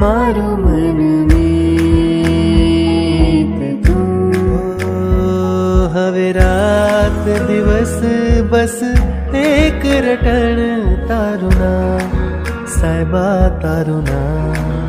મારું મનમીત તું. હવે રાત દિવસ બસ એક રટણ તારું નામ, સાહેબા તારું નામ.